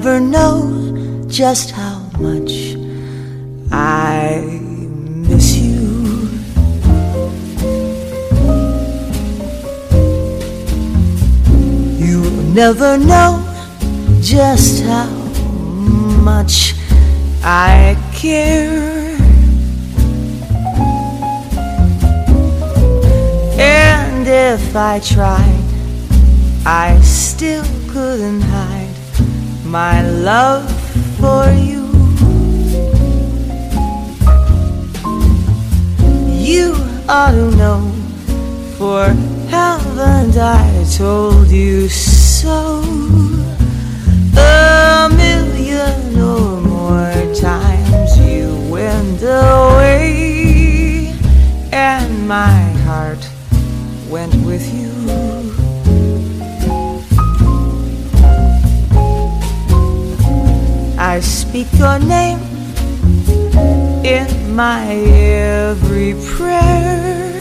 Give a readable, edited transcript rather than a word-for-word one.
never know just how much I miss you. You'll never know just how much I care. And if I tried, I still couldn't hide my love for you. You ought to know, for haven't I told you so? A million or more times you went away, and my heart went with you. I speak your name in my every prayer.